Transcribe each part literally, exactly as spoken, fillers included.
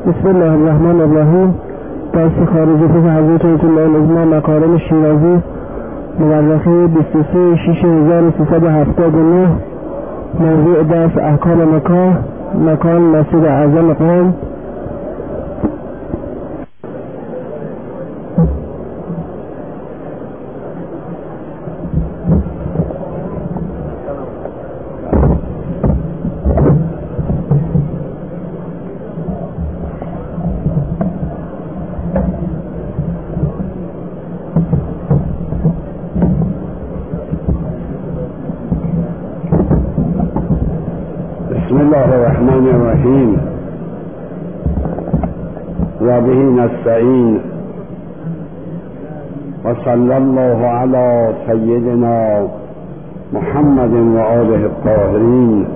بسم الله الرحمن الرحیم. درس خارج فقه حضرت آیت الله العظمی مکارم شیرازی، مورخه بیست و سه شش هزار و سیصد و هفتاد و نه. موضوع درس احکام نکاح، مکان مسجد اعظم قم. بسم الله الرحمن الرحیم و به نستعین و صلی الله علی سیدنا محمد و آله الطاهرین.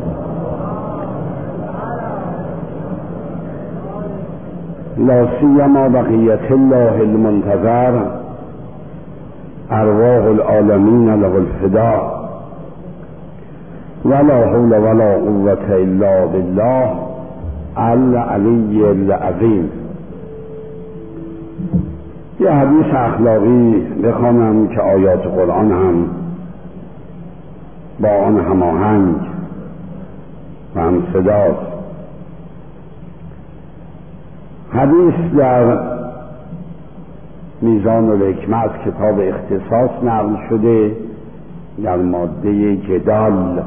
لا سیما بقیت الله المنتظر، ارواح العالمین له الفداء، ولا حول ولا قوة الا بالله العلی العظیم. یه حدیث اخلاقی بخوانم که آیات قرآن هم با آن هماهنگ و هم صداست. حدیث در میزان الحکمت کتاب اختصاص نقل شده در ماده جدال.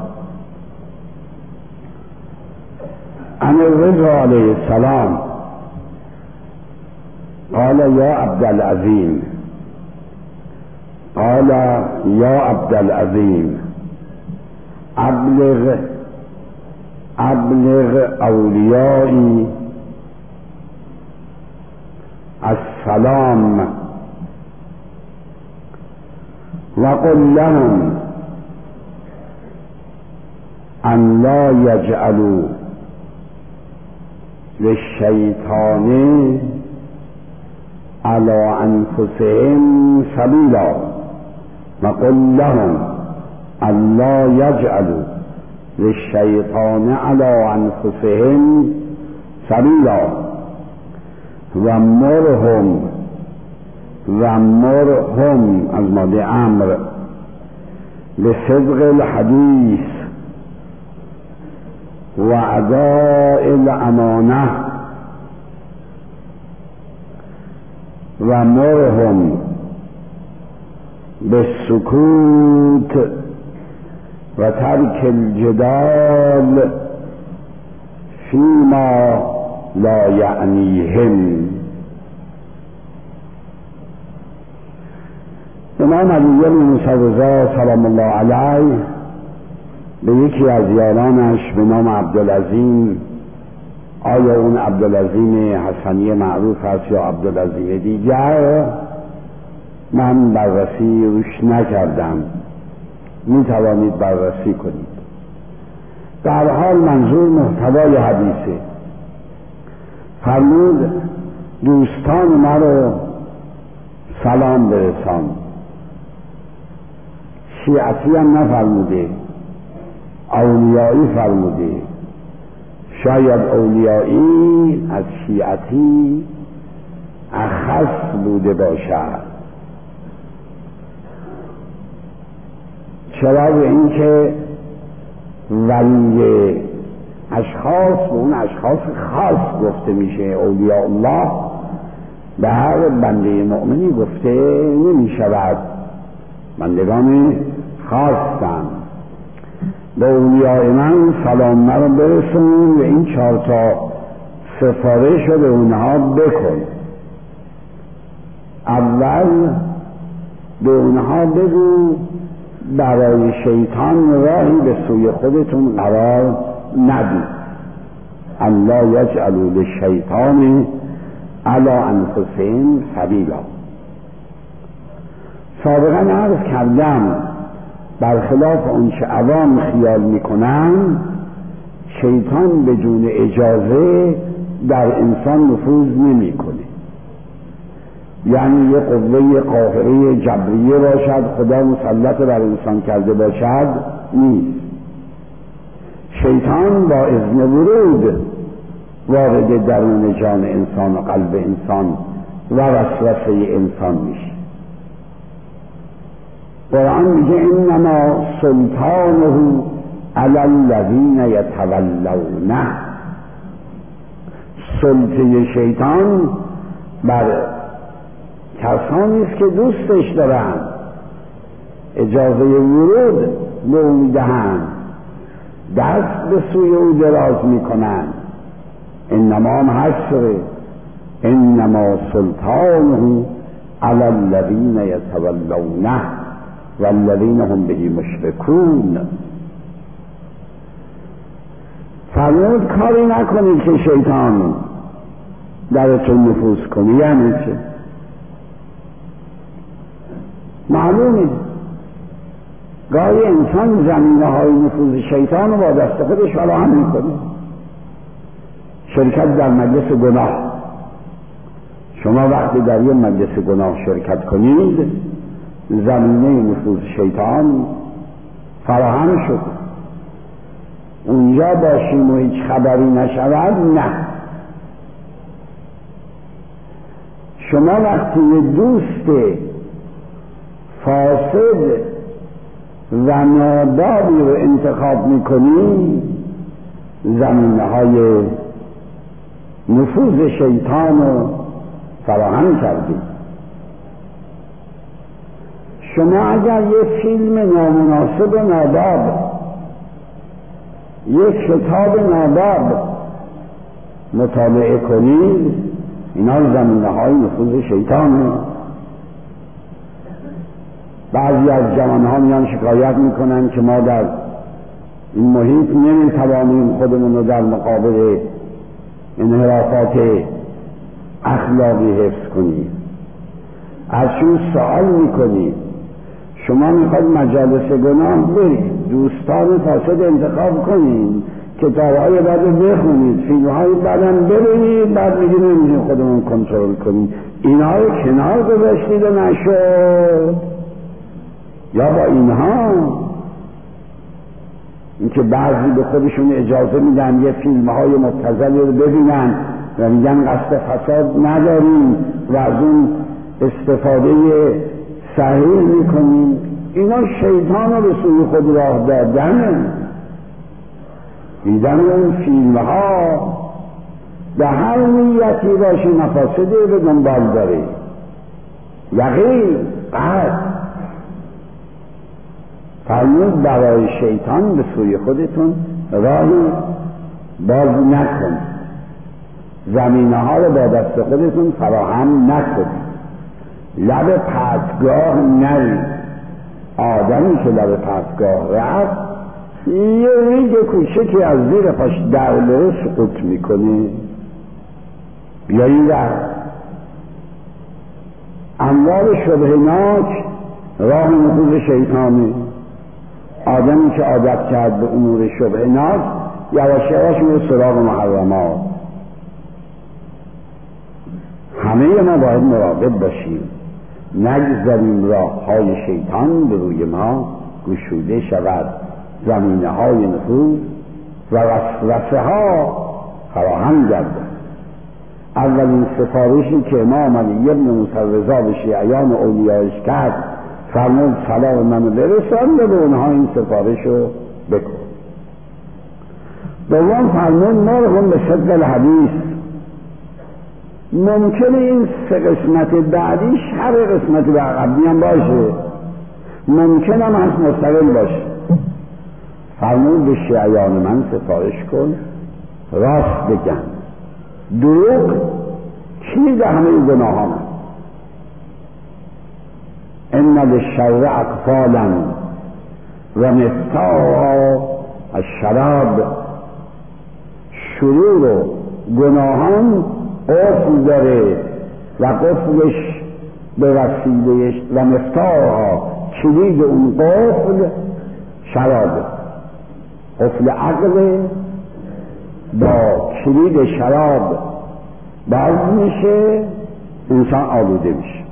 عن الرضا علیه السلام قال یا عبدالعظیم، قال یا عبدالعظیم ابلغ ابلغ اولیایی السلام و قل لهم ان لا یجعلوا للشیطان على انفسهم سبیلا و قل لهم ان لا یجعلوا للشیطان على انفسهم سبیلا و مرهم و مرهم از ماده امر لصدق الحدیث و اداء الامانه و مرهم بالسکوت و ترک الجدال فیما لا یعنیهم. امام علی بن موسی رضا سلام الله علیه به یکی از یارانش به نام عبدالعظیم، آیا اون عبدالعظیم حسنی معروف است یا عبدالعظیم دیگر من بررسی روش نکردم، می توانید بررسی کنید. در حال منظور محتوای حدیثه. فرمود دوستان ما رو سلام برسان. شیعتی هم نفرموده، اولیایی فرموده. شاید اولیایی از شیعتی اخص بوده باشد. چرا؟ به این که ولی اشخاص به اون اشخاص خاص گفته میشه. اولیاء الله به هر بنده مؤمنی گفته نمی شود. بندگان خاصن. به اولیاء من سلام مرا برسون و این چهار تا سفارش رو به اونها بکن. اول به اونها بگو برای شیطان راهی به سوی خودتون قرار ندید. الله یجعلوا للشیطان علی انفسهم سبیلا. سابقا عرض کردم برخلاف آنچه عوام خیال میکنن، شیطان بدون اجازه در انسان نفوذ نمیکنه. یعنی یه قوه قاهره جبریه باشد خدا مسلط بر انسان کرده باشد، نیست. شیطان با اذن ورود وارد درون جان انسان و قلب انسان و وسوسه انسان میشه. قرآن میگه انما سلطانه علی الذین یتولونه، سلطه شیطان بر کسانی است که دوستش دارن، اجازه ورود به او میدهند، دست به سوی او دراز میکنند. انما هم حشره انما سلطانه علی الذین یتولونه والذین هم به مشرکون. فرمود کاری نکنید که شیطان درتون نفوذ کنه. یعنی چه؟ معلومه گاهی انسان زمینه های نفوذ شیطان رو با دست خودش فراهم میکنه. شرکت در مجلس گناه، شما وقتی در یه مجلس گناه شرکت کنید زمینه نفوذ شیطان فراهم شد. اونجا باشیم و هیچ خبری نشود؟ نه. شما وقتی یه دوست فاسد و نادابی رو انتخاب میکنی زمینه های نفوذ شیطان رو فراهم کردی. شما اگر یه فیلم نامناسب و ناداب، یک کتاب ناداب مطالعه کنید، اینا زمینه های نفوذ شیطانه. بعضی از جوانها میان شکایت میکنن که ما در این محیط نمیتوانیم خودمون رو در مقابل انحرافات اخلاقی حفظ کنیم. ازشون سوال میکنیم شما میخواید مجالس گناه برید، دوستان فاسد انتخاب کنید، کتابهای بعد بخونید، فیلمهای بعدم ببینید، بعد میگید نمیدونیم خودمون کنترل کنید. اینها رو کنار گذاشتید و نشد. یا با اینها اینکه بعضی به خودشون اجازه میدن یه فیلمهای مبتذلی رو ببینن و میگن قصد فساد نداریم و از اون استفاده صحیح میکنیم، اینا شیطان رو به سوی خود راه دادن. دیدن اون فیلمها به هر نیتی باشه مفاسدی به دنبال داره. یقین قد فرمود برای شیطان به سوی خودتون راهی باز نکنید، زمینه ها رو با دست خودتون فراهم نکنید، لب پرتگاه نرید. آدمی که لب پرتگاه رفت یه ریگ کوچکی از زیر پاش در بره سقوط میکنه. بیایید رفت اموال شبهناک راه نفوذ شیطانه. آدمی که عادت کرد به امور شبهناک یواش یواش میره سراغ محرمات. همه ما باید مراقب باشیم نگذاریم راه های شیطان به روی ما گشوده شود، زمینه های نفوذ و وسوسه ها فراهم گردد. اولین سفارشی که امام علی ابن موسی رضا به شیعیان اولیایش کرد فرمود سلام منو برسان به اونها این سفارش رو بکن. دوم فرمود مرهم به صدق الحدیث. ممکنه این سه قسمت بعدیش هر قسمت قبلی هم باشه، ممکنه هم از مستقل باشه. فرمود به شیعیان من سفارش کن راست بگن، دروغ کلید همه گناه ها. ان للشر اقفالا و مفتاحها الشراب. شرور و گناهان قفل داره و قفلش به وسیلهش و مفتاحها کلید اون قفل شراب. قفل عقل با کلید شراب باز میشه، انسان آلوده میشه.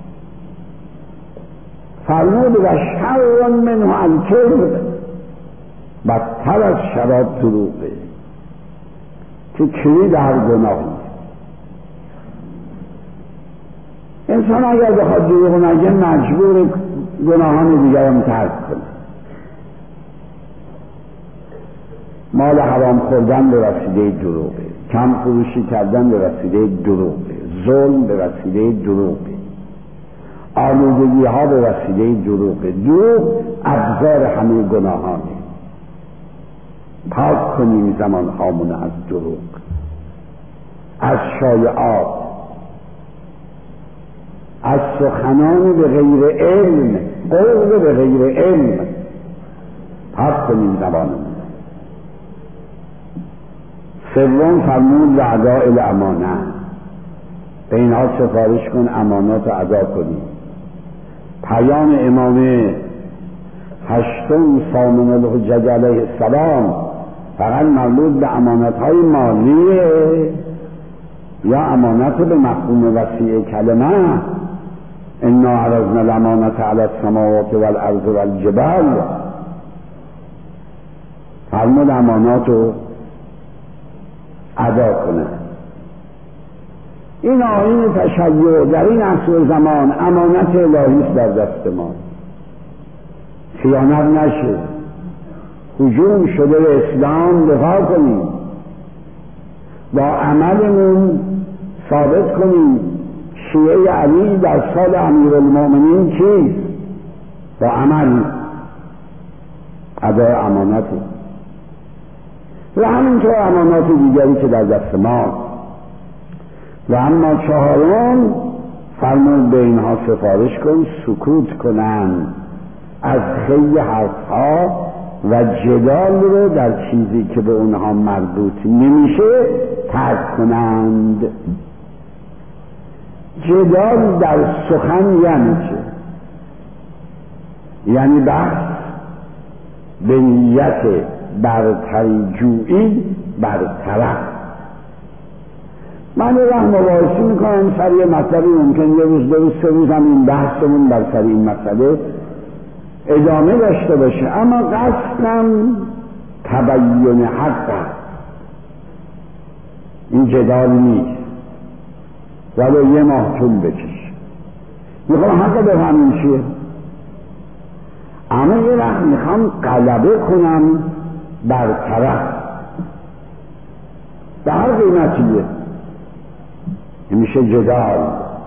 فرمود و شر منه الکذب، بدتر از شراب دروغه. که کلید هر گناهی. انسان اگر بخواد دروغ نگه مجبور گناهان دیگران ترک کنه. مال حرام خوردن به وسیله دروغه، کم فروشی کردن به وسیله دروغه، ظلم به وسیله دروغه، آلودگی ها به وسیله دروغه. دروغ ابزار همه گناهانه. پاک کنیم زمان هامون از دروغ، از شایعات، از سخنان به غیر علم، قول به غیر علم. پاک کنیم زبانمون. سوم فرمود لأداء الامانه، به اینها سفارش کن امانات رو ادا کنیم. پیام امام هشتم سامن الحجج علیه السلام فقط مربوط به امانت های مالیه یا امانت به مفهوم وسیع کلمه؟ انا عرضنا الامانة علی السماوات والارض والجبال. فرمود امانات رو ادا کنه. این آیین تشیع در این عصر زمان امانت الهی است در دست ما. خیانت نشه، هجوم شده به اسلام دفاع کنیم، با عملمون ثابت کنیم شیعه علی در سال امیرالمؤمنین چیست؟ با عمل ادای امانته و همینطور امانات دیگری که در دست ما. و اما چهارم فرمود به اینها سفارش کن سکوت کنند از خیلی حرفها و جدال رو در چیزی که به اونها مربوط نمیشه ترک کنند. جدال در سخن یعنی چه؟ یعنی بحث به نیت برتری جویی برطرف. من راه مباحثی میکنم سر یه مطلبی، ممکن یه روز دو روز سه روز هم این بحثمون بر سر این مسئله ادامه داشته باشه، اما قصدم تبیین حق است. این جدال نیست ولو یه ماه طول بکشه. میخوام حق بفهمیم چیه، اما یه وقت میخوام غلبه کنم بر طرف به هر قیمتیه. میشه جدال.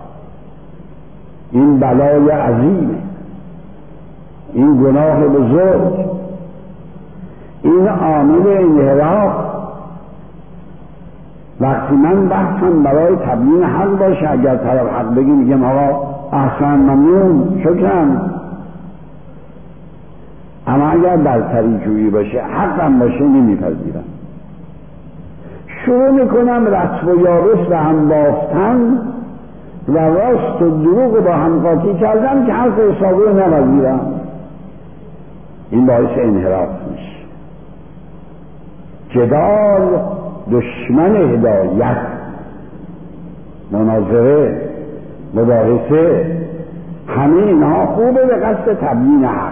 این بلای عظیمه، این گناه بزرگ، این عامل انحراف. وقتی من بحثم برای تبیین حق باشه، اگر طرف حق بگی میگم آقا احسن ممنون شکرم، اما اگر برتری جویی باشه حقم باشه نمیپذیرم. شروع میکنم رسم و یابس و هم بافتن و راست و دروغ با هم قاطی کردن که حرف حسابی رو نپذیرم. این باعث انحراف میشه. جدال دشمن هدایت، مناظره، مباحثه، همه اینها خوبه به قصد تبیین حق.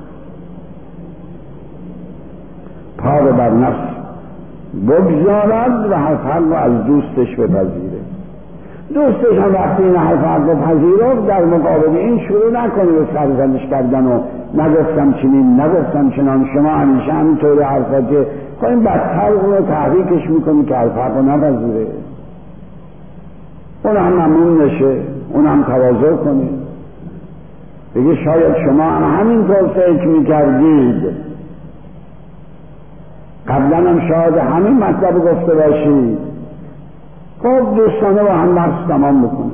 پا رو بر نفس بگذارد و حرف حق رو از دوستش بپذیره. دوستش هم وقتی این حرف حق رو پذیرفت در مقابل این شروع نکنه به سرزنش کردن و نگفتم چنین نگفتم چنان، شما همیشه همینطور حرفا که خواهیم بدتر اون رو تحریکش میکنی که حرف حق رو نپذیره. اون هم ممنون نشه، اون هم تواضع کنه، بگه شاید شما هم همینطور فکر میکردید، قبلا هم شاید همین مطلب گفته باشید. خب دوستانه با هم بحث تمام بکنه.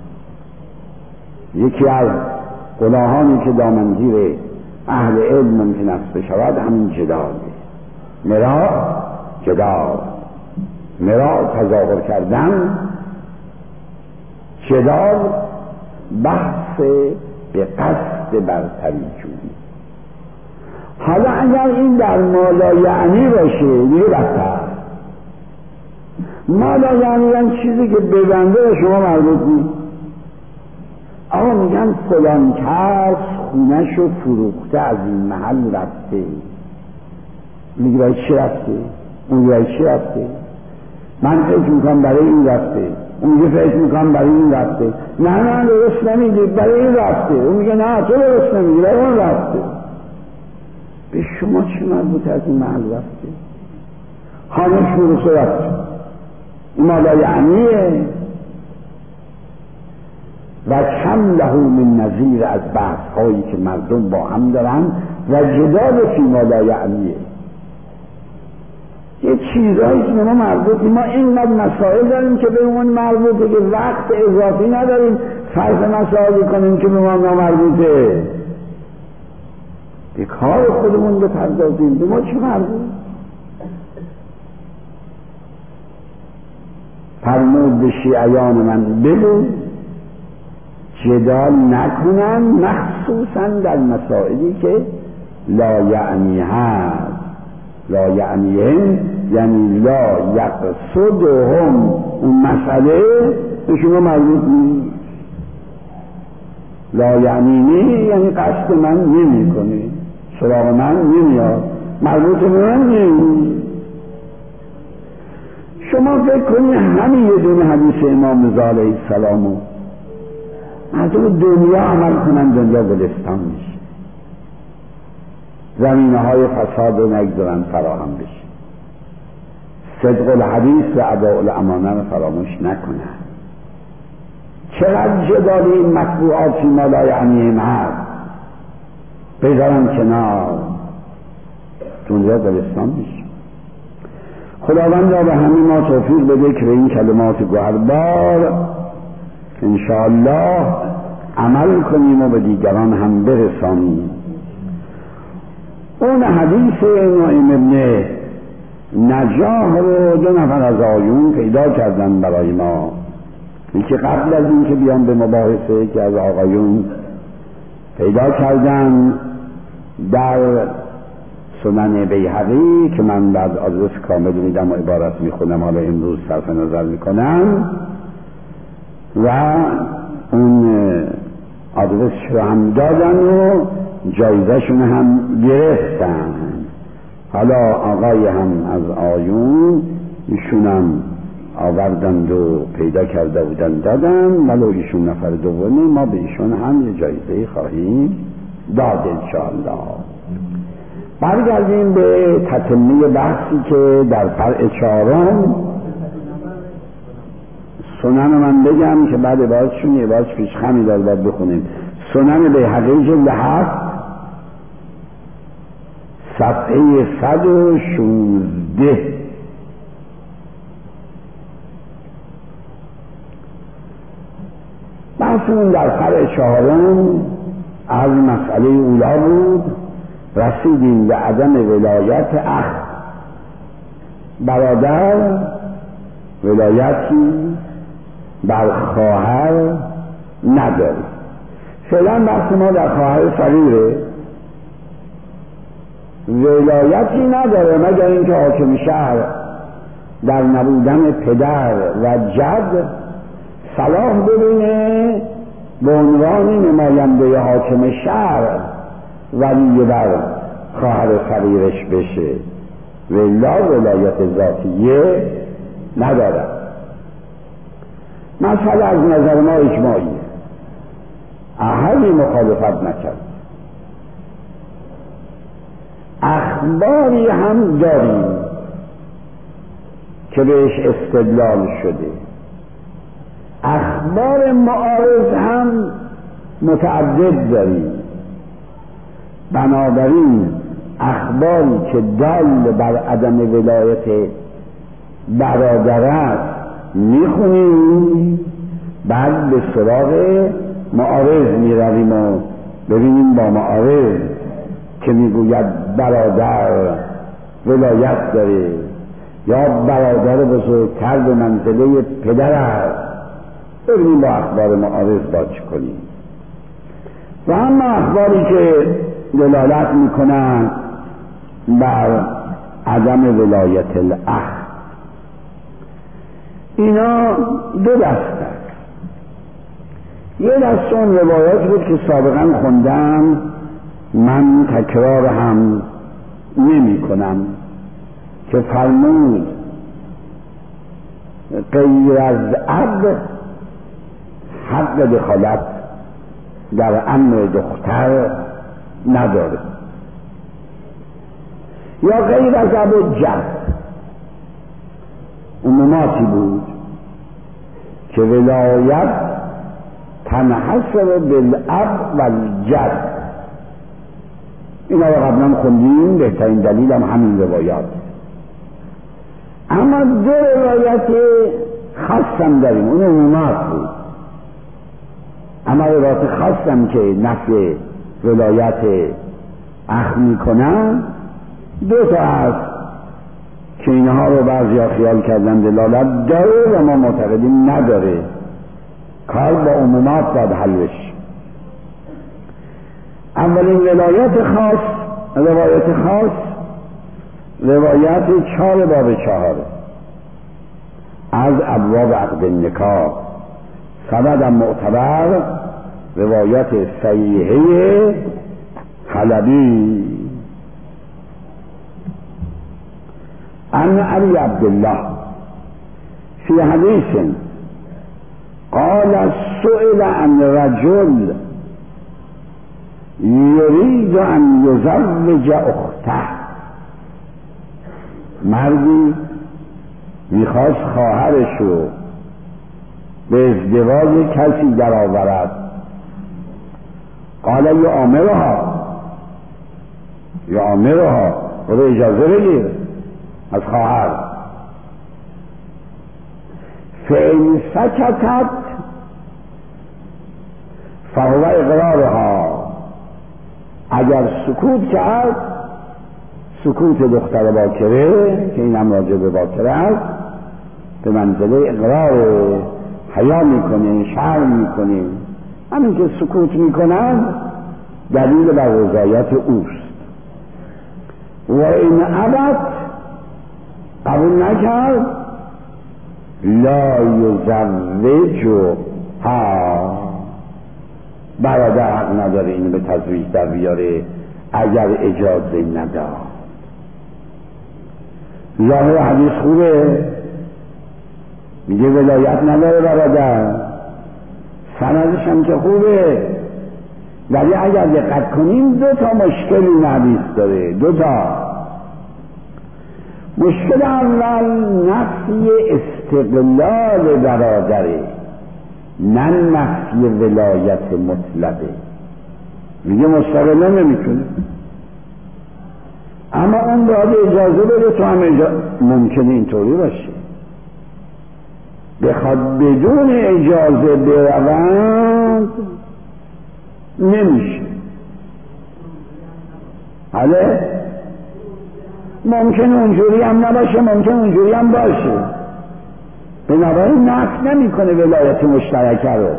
یکی از گناهانی که دامنگیر اهل علم ممکن است بشود همین جدال، مرا جدال، مرا تظاهر کردن، جدال بحث به قصد برتری جویی. حالا اگر این در مالا یعنی باشه دیگه بدتر. مالا یعنی یعنی چیزی که به بنده و شما مربوط نیست. آقا میگن فلان کس خونه‌شو فروخته از این محل رفته، میگه برای چی رفته؟ اون برای چی رفته؟ من فکر میکنم برای این رفته، اون میگه فکر میکنم برای این رفته. نه نه درست نمیگی، برای این رفته. اون میگه نه تو درست نمیگی، برای اون رفته. به شما چه مربوط از این محل رفته؟ خانه شروع و رفته، این مالا یعنیه. و کم له من نظیر از بحث هایی که مردم با هم دارن و جدال فی مالا یعنیه. یه چیزهایی که ما مربوطی، ما اینقدر مسائل داریم که به اون مربوطه که وقت اضافی نداریم فرض مسائلی کنیم که به ما نامربوطه. به کار خودمون بپردازیم، به ما چه مربوط؟ فرمود به شیعیان من بگو جدال نکنن، مخصوصا در مسائلی که لا یعنی هست. لا یعنی هم یعنی لا یقصدهم، اون مسئله به شما مربوط نیست. لا یعنی نه یعنی قصد من نمی کنه، سراغ من نمیاد، مربوط به من نیست. شما فکر کنید همین یه دونه حدیث امام رضا علیه السلامو مردم دنیا عمل کنن، دنیا گلستان میشه، زمینه های فساد رو نگذارن فراهم بشه، صدق الحدیث و اداء الامانه رو فراموش نکنن. چقدر جدال این مطبوعات فی ما لا یعنیهم هست، بذارن کنار، دنیا گلستان میشه. خداوند را به همین ما توفیق بده که به این کلمات گوهربار انشاءالله عمل کنیم و به دیگران هم برسانیم. اون حدیث نعیم ابن نجاح رو دو نفر از آیون پیدا کردن برای ما، یکی قبل از این که بیان به مباحثه که از آقایون پیدا کردن در سنن بیهقی که من بعد آدرس کامل میدم و عبارت میخونم، حالا امروز صرف نظر میکنم و اون آدرس رو هم دادن و جایزه شون هم گرفتن. حالا آقای هم از آیون ایشونم آوردند و پیدا کرده بودن دادن، ولو ایشون نفر دومی، ما به ایشون هم یه جایزه خواهیم داد انشاءالله. برگردیم به تتمه بحثی که در فرع چهارم سنن من بگم که بعد عبارتشون یه عبارت پیش خمی داد باید بخونیم. سنن بیهقی جلد هفت صفحه صد و شونزده. بحثمون در فرع چهارم از مسئله اولا بود، رسیدیم به عدم ولایت اخ. برادر ولایتی بر خواهر نداره. فعلا بحث ما در خواهر صغیره، ولایتی نداره مگر اینکه حاکم شهر در نبودن پدر و جد صلاح ببینه به عنوان نماینده حاکم شهر ولی بر خواهر صغیرش بشه، ولا ولایت ذاتیه نداره. مسئله از نظر ما اجماعیه، اهلی مخالفت نکرد. اخباری هم داریم که بهش استدلال شده، اخبار معارض هم متعدد داریم. بنابراین اخباری که دال بر عدم ولایت برادر است میخونیم، بعد به سراغ معارض میرویم و ببینیم با معارض که میگوید برادر ولایت داره یا برادر بزرگتر به منزله پدر است، ببینیم با اخبار معارض با چه کنیم. و اما اخباری که دلالت میکنن بر عدم ولایت الاخ، اینا دو دسته. یه دسته اون روایات بود که سابقا خوندم، من تکرار هم نمی کنم، که فرمود غیر از اب حق دخالت در امر دختر نداره، یا غیر از اب و جد. عموماتی بود که ولایت تنحصر بالاب و الجد. اینا رو قبلا خوندیم، بهترین دلیل هم همین روایات. اما دو روایت خاص هم داریم، اون عمومات بود. اما روایت خاص هم که نفی ولایت اخذ میکنن دو تا هست که اینها رو بعضی ها خیال کردن دلالت داره و ما معتقدیم نداره. کار با عمومات باید حل بشه. اولین ولایت خاص، روایت خاص، روایت چهار باب چهاره از ابواب عقد نکاح، سند معتبر، روایت صحیحه حلبی عن علی عبدالله فی حدیث قال سئل عن رجل یرید ان یزوج اخته. مردی میخواست خواهرش رو به ازدواج کسی در آورد. قال یامرها یامرها و اجازه بگیر از خواهر. فإن سکتت فهو اقرارها. اگر سکوت کرد، سکوت دختر باکره که این هم راجع به باکره است، به منزله اقرار، حیا میکنه، شرم میکنه. همین که سکوت میکنن دلیل بر رضایت اوست. و این ابد قبول نکرد لا یزوجها. برادر حق نداره اینو به تزویج در بیاره اگر اجازه نداد. ظاهر حدیث خوبه، میگه ولایت نداره برادر، سندش هم که خوبه، ولی اگر دقت کنیم دو تا مشکل این حدیث داره. دو تا مشکل اول نفی استقلال برادره، نه نفی ولایت مطلقه. میگه مستقلا نمیتونه، اما اون باید اجازه بده تو هم اجازه. ممکنه اینطوری باشه بخواد بدون اجازه بروند نمیشه. حالا ممکنه اونجوری هم نباشه، ممکنه اونجوری هم باشه. بنابراین نفی نمیکنه ولایت مشترکه رو،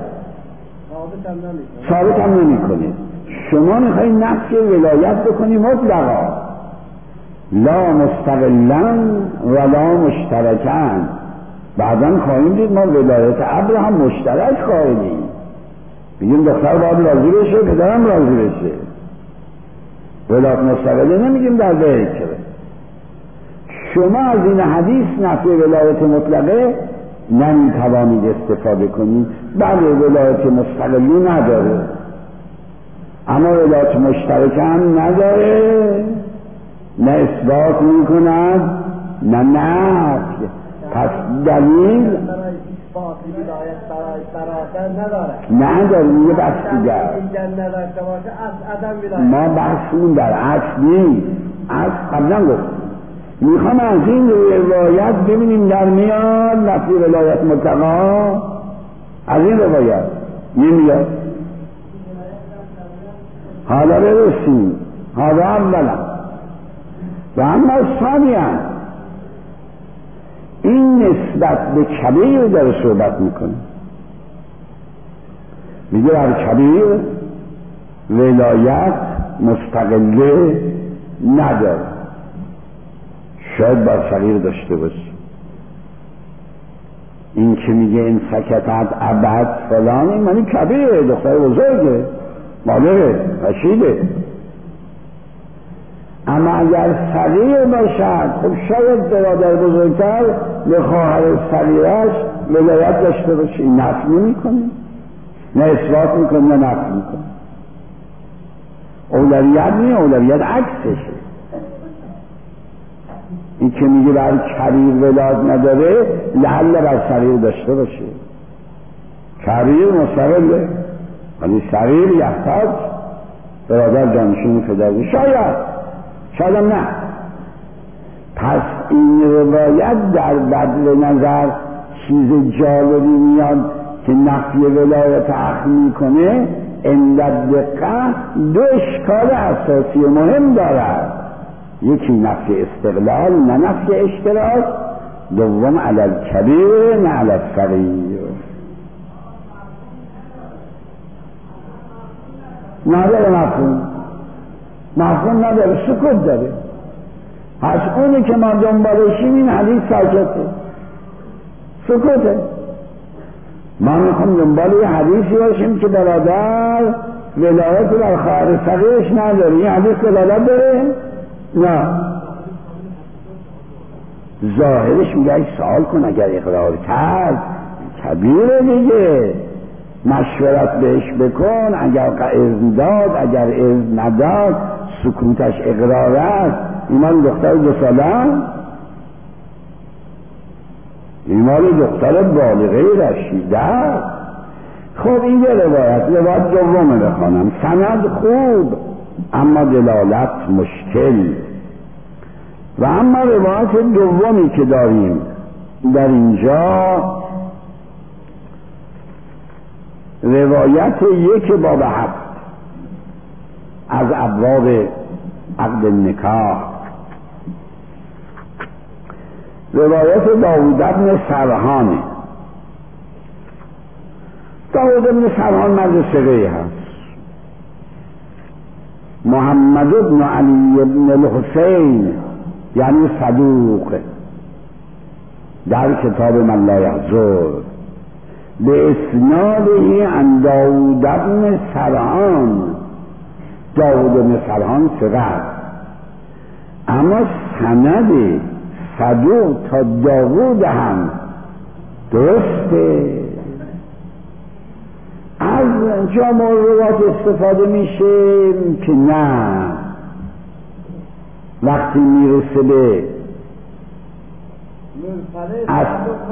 ثابت هم نمیکنه. شما میخواید نفی ولایت بکنی مطلقا، لا مستقلا ولا مشترکن. بعدا خواهیم دید ما ولایت ابر هم مشترک خواهیم. بگیم دختر باید راضی بشه، پدرم راضی بشه. ولایت مستقله نمیگیم در ذکر. شما از این حدیث نفی ولایت مطلقه نمیتوانید استفاده کنید. بله ولایت مستقلی نداره، اما ولایت مشترکه هم نداره، نه اثبات میکند نه نفی. پس دلیل نه داره. میگه بس دیگر ما بحثون در اصل نیست. اصل قبلا گفت میخوام از این روایت ببینیم در میاد نفی ولایت مطلقا. از این روایت نمیاد. حالا برسیم. حالا اولا و اما ثانیا این نسبت به کبیر داره صحبت میکنه. میگه بر کبیر ولایت مستقله نداره، شاید بر صغیر داشته باشه. این که میگه این سکتت ابد فلان، این معنی کبیره، دختر بزرگه، مادره، رشیده. اما اگر صغیر باشد، خب شاید برادر بزرگتر به خواهر صغیرش ولایت داشته باشه. این نفی نمی‌کنه، نه اثبات میکنه نه نفی میکنه. اولویت نیه، اولویت عکسشه. این که میگه بر کبیر ولایت نداره، لعل بر صغیر داشته باشه. کبیر مستقله ولی صغیر یحتاج برادر جانشین پدر، شاید شاید هم نه. پس این روایت در بدل نظر چیز جالبی میاد که نفی ولایت حق میکنه. علت دقت دو اشکال اساسی مهم دارد، یکی نفی استقلال نه نفی اشتراک، دوم علی الکبیر نه علی الصغیر. نداره مفهوم، مفهوم نداره، سکوت داره. پس اونی که ما دنبالشیم این حدیث ساکته، سکوته. ما میخوام دنبال یه حدیثی باشیم که برادر ولایت بر خواهر صغیرش نداره. این حدیث دلالت داره؟ نه. ظاهرش میگه ای سوال کن، اگر اقرار کرد کبیره دیگه، مشورت بهش بکن، اگر اذن داد اگر اذن نداد سکوتش اقرار است. ایمان دختر دو ساله، ایمان دختر بالغه رشیده. خب این یه روایت، روایت دومه بخوانم. سند خوب اما دلالت مشکل. و اما روایت دومی که داریم در اینجا، روایت یک باب هفت از ابواب عقد النکاح، روایت داوود بن سرحانه. داوود بن سرحان مرد ثقه‌ای هست. محمد بن علی بن الحسین یعنی صدوق در کتاب من لا یحضر به اسناده عن داوود بن سرحان. داوود بن سرحان ثقه، اما سند صدوق تا داوود هم درسته. از جامع روایات استفاده میشه که نه، وقتی میرسه به از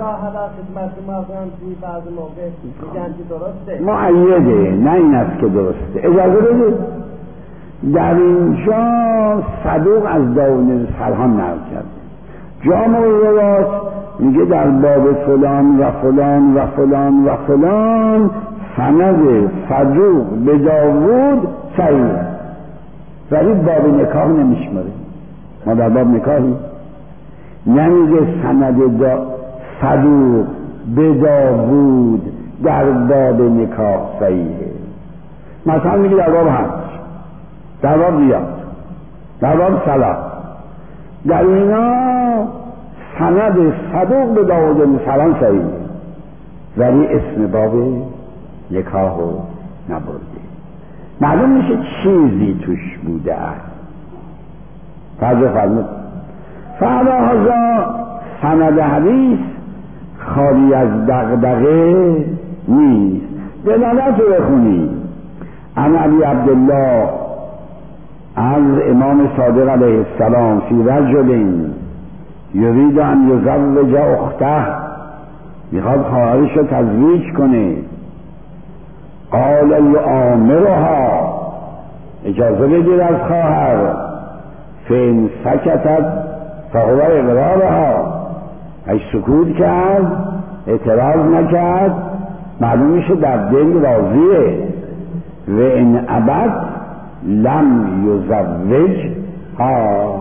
معیده، نه این است که درسته. اجازه بده، در اینجا صدوق از داوود سرحان نقل کرده. جامع روایات میگه در باب فلان و فلان و فلان و فلان سند صدوق به داوود صحیح، ولی باب نکاح نمیشماره. ما در باب نکاحی نمیگه سند دا صدوق به داوود در باب نکاح صحیحه. مثلا میگه در باب حج، در باب زیاد، در باب صلاح، در اینا سند صدوق به داوود مثلا صحیحه، ولی اسم باب نکاحو نبرده. معلوم میشه چیزی توش بوده است. فرض فرمود فعلاحظا سند حدیث خالی از دغدغه نیست. دلالت رو بخونی. عن ابی عبدالله از امام صادق علیه السلام فی رجل یرید ان یزوج اخته، میخواد خواهرش رو تزویج کنه. قال یآمرها، اجازه بگیر از خواهر. فین سکتت فهو اقرارها، اگه سکوت کرد اعتراض نکرد معلوم میشه در دل راضیه. و این ابد لم یزوج ها،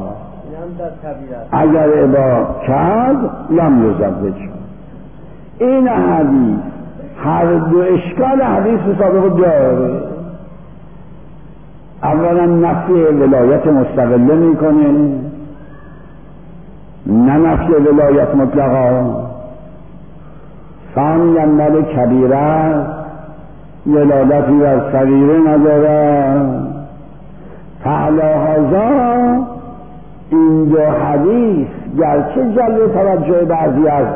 اگر ابا کرد لم یزوج. این حدیث هر دو اشکال حدیث صادق داره. اولا نفی ولایت مستقله میکنه، نه نفی ولایت مطلقا. ثانیا مال کبیره دلالتی بر صغیره نداره. فعلی هذا این دو حدیث گرچه جلب توجه بعضی از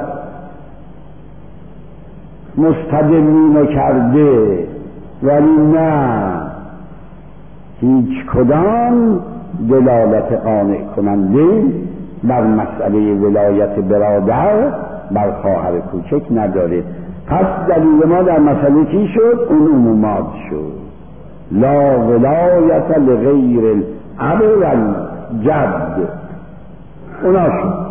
مستدلین کرده، ولی نه هیچ کدام دلالت قانع کننده بر مسئله ولایت برادر بر خواهر کوچک نداره. پس دلیل ما در مسئله چی شد؟ اون عمومات شد. لا ولایت لغیر الاب والجد، اونا شد.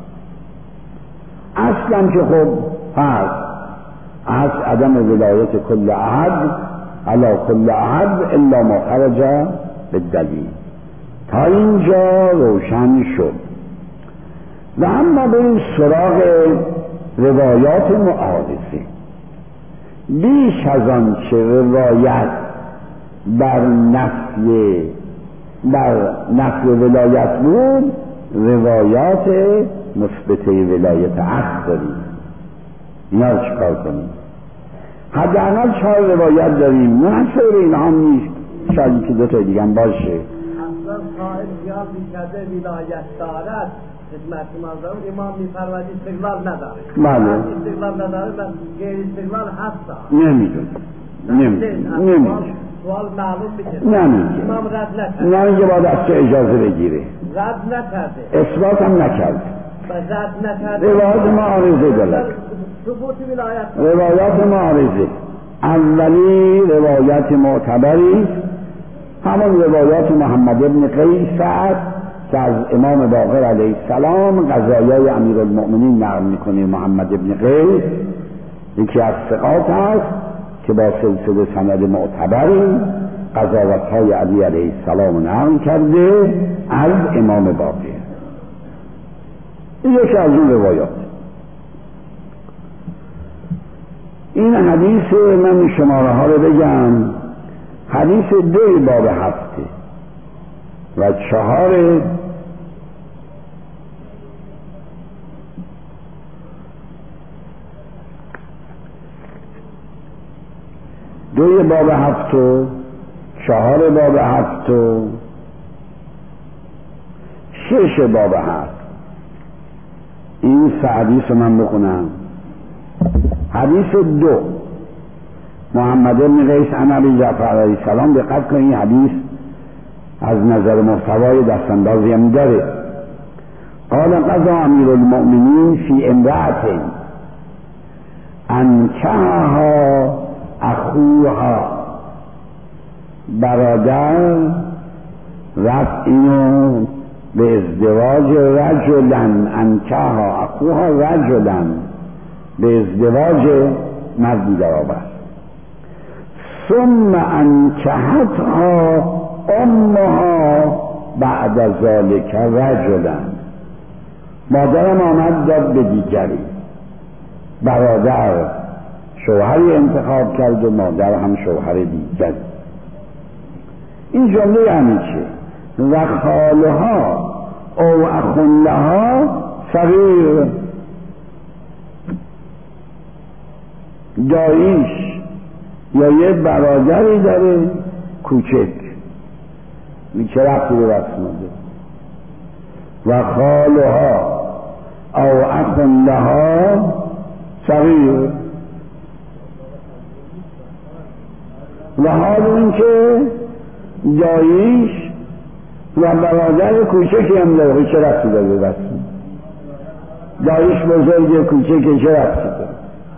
اصلا که خب هست از عدم ولایت کل احد علی کل احد الا ما خرج بالدلیل. تا اینجا روشن شد. و اما بریم سراغ روایات معارضه. بیش از آن چه روایت بر نفی بر نفی ولایت بود، روایات مثبت ولایت عقل داریم. اینا رو چیکار کنیم؟ حداقل چهار روایت داریم، منحصر به اینها هم نیست، شاید که دو تا دیگه هم باشه. اصلا قائل زیاد بیشتر ولایت دارد خدمت منظرم امام میفرماید استقلال نداره. بله. استقلال نداره و غیر استقلال هست. نمیدونم. نمیدونم. نمیدونم. سوال معلوم میشه. نمیدونم. امام رد نکرده. نمیگه باید از تو اجازه بگیره. رد نکرده. اثبات هم نکرده. رد نکرده. روایات معارضه دارد. ثبوت ولایت. روایات معارضه. اولی روایت معتبری همون روایات محمد ابن قیس که از امام باقر علیه السلام قضایای امیرالمؤمنین نقل میکنه. محمد ابن قیس یکی از ثقات است که با سلسله سند معتبری قضاوت‌های علی علیه السلام نقل کرده از امام باقر. این یکی از اون روایات. این حدیث من شماره ها رو بگم. حدیث دوی باب هفته و چهار دوی باب هفته، چهار باب هفته، شش باب هفت. این سه حدیث من بخونم. حدیث دو محمد بن قیس عن ابی جعفر علیه السلام. دقت کنید حدیث از نظر محتوای دستاندازی هم داره. قال قضا امیر المؤمنین فی امرأة انکحها اخوها. برادر رفت اینو به ازدواج رجلن، انکحها اخوها رجلن، به ازدواج مردی در آورد. ثم انکحتها امها بعد ذلك رجلا. مادرم آمد داد به دیگری. برادر شوهری انتخاب کرد و مادر هم شوهر دیگری. این جمله یعنی چه؟ و خالها او اخون لها صغیر. داییش یا یه برادری داره کوچک، چه رفتی به رسمده. و خالها او اخون لها صغیر. و حال این که داییش و برادر کوچکی هم داره، چه رفتی داره به رسمده. داییش بزرگه کوچکه، چه رفتی داره.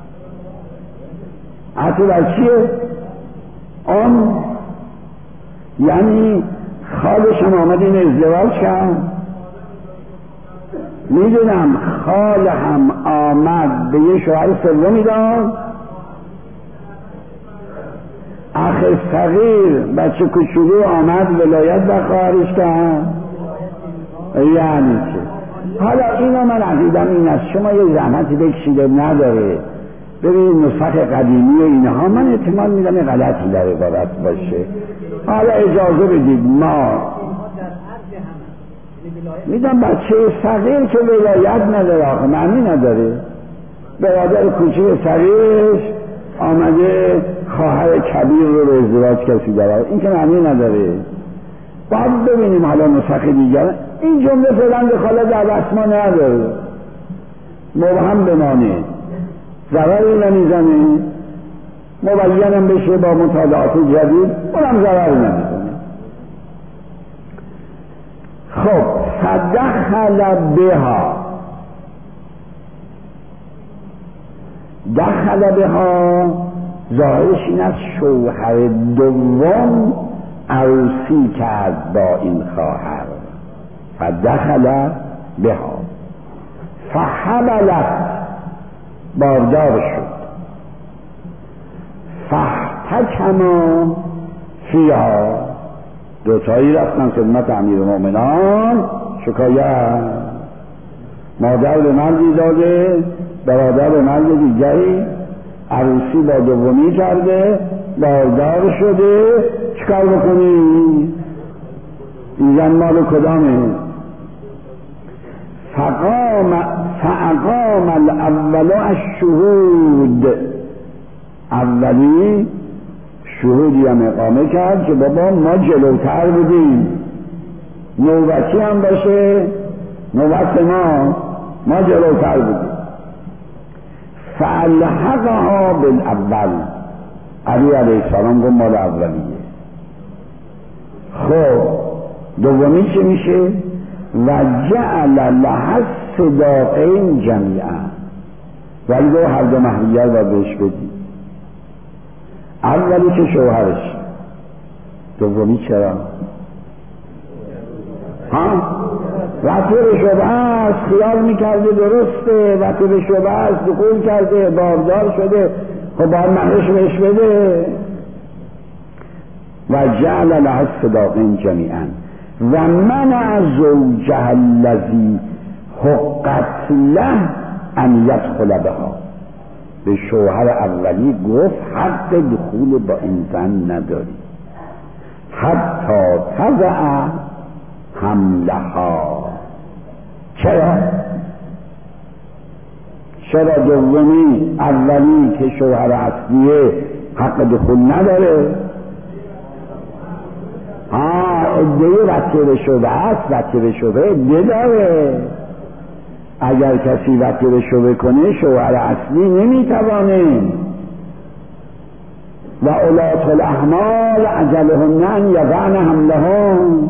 حتی بر چیه؟ آن یعنی خالش هم آمد این ازدواج کرد. میدونم خال هم آمد به یه شوهر سومی داد. اخ صغیر بچه کوچولو آمد ولایت بر خواهرش کرد. یعنی چه؟ حالا اینو من عقیدم این است شما یه زحمتی بکشیده نداره. ببینید نسخ قدیمی اینها من احتمال میدم غلطی در عبارت باشه. حالا اجازه بدید ما میدم بچه صغیر که ولایت نداره، آخه معنی نداره. برادر کوچیک صغیرش آمده خواهر کبیر رو به ازدواج کسی داره، این که معنی نداره. باید ببینیم حالا نسخ دیگر این جمله فعلا دخالت در رسما نداره، مبهم بمانه، ضرری نمیزنه، مبینم بشه با مطالعات جدید، اونم ضرری نمیزنه. خب فدخل بها، دخل بها ظاهرش این است شوهر دوم عروسی کرد با این خواهر. فدخل بها فحملت، باردار شد. فاحتکما فیها، دوتایی رفتن خدمت امیرالمومنین شکایت. مادر به مردی داده، برادر به مرد دیگری، عروسی با دومی کرده، باردار شده، چکار بکنی؟ این زن مال کدامه؟ فقام فاقام الاول الشهود، اولی شهودی هم اقامه کرد که بابا ما جلوتر بودیم، نوبتی هم باشه، نوبت ما ما جلوتر بودیم. فالحقها بالاول، علی علیه السلام گفت مال اولیه. خب دومی چه میشه؟ و جعل لها الصداقین جمیعا، ولی دو هر دو مهریه رو بهش بدی. اولی که شوهرش، دومی چرا؟ ها؟ وقتی به شبه است خیال میکرده درسته، وقتی به شبه است دخول کرده، باردار شده، خب باید مهرش بهش بده. و جعل لها الصداقین جمیعا و منع زوجها الذی حقت له ان یدخل بها، به شوهر اولی گفت حق دخول با این زن نداری حتی تضع حملها. چرا؟ چرا دومی اولی که شوهر اصلیه حق دخول نداره؟ ها ادهی وقتی به شبه است، وقتی به شبه اده داره. اگر کسی وقتی به شبه کنه شوهر اصلی نمیتوانه. و اولات الاحمال اجلهن ان یضعن حملهن،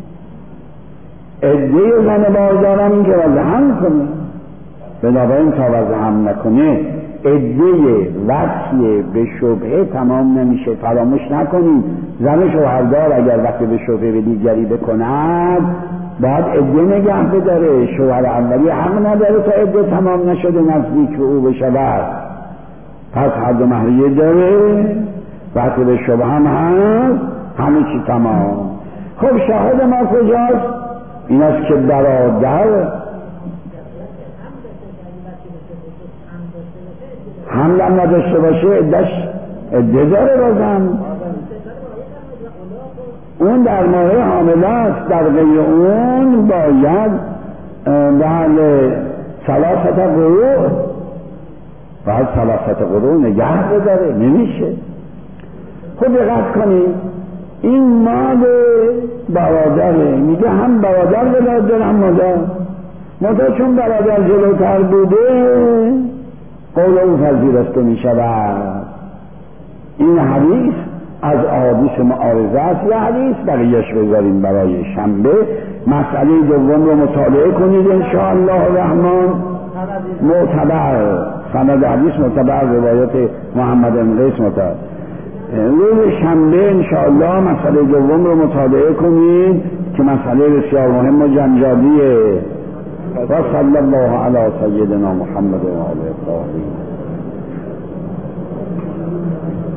ادهی زن باردارم این که وضع هم کنه، بنابراین تا وضع هم نکنه ادهی وقتی به شبهه تمام نمیشه. فراموش نکنید زن شوهردار اگر وقتی به شبهه به دیگری بکند باید عده نگه بداره. شوهر اولی حق نداره تا عده تمام نشده نزدیک به او بشود، پس هر دو مهریه داره. وقتی به شبه هم هست همه چی تمام. خب شاهد ما کجاست؟ این است که برادر حملم نداشته باشه عدش عده داره بازم. اون در ماه حامله است، در غیر اون باید بله ثلاثت قروء، باید ثلاثت قروء نگه بداره، نمیشه. خب دقت کنید این مال برادره، میگه هم برادر ولایت داره هم مادر. مادر چون برادر جلوتر بوده قول او پذیرفته میشود. این حدیث از احادیث معارضه است. یه حدیث بقیهش بذاریم برای شنبه. مسئله دوم رو مطالعه کنید انشاءالله الرحمن. معتبر سند حدیث معتبر، روایت محمد بن قیس معتبر. روز شنبه انشاءالله مسئله دوم رو مطالعه کنید که مسئله بسیار مهم و جنجالیه. و صلی الله علی سیدنا محمد و آله الطاهرین.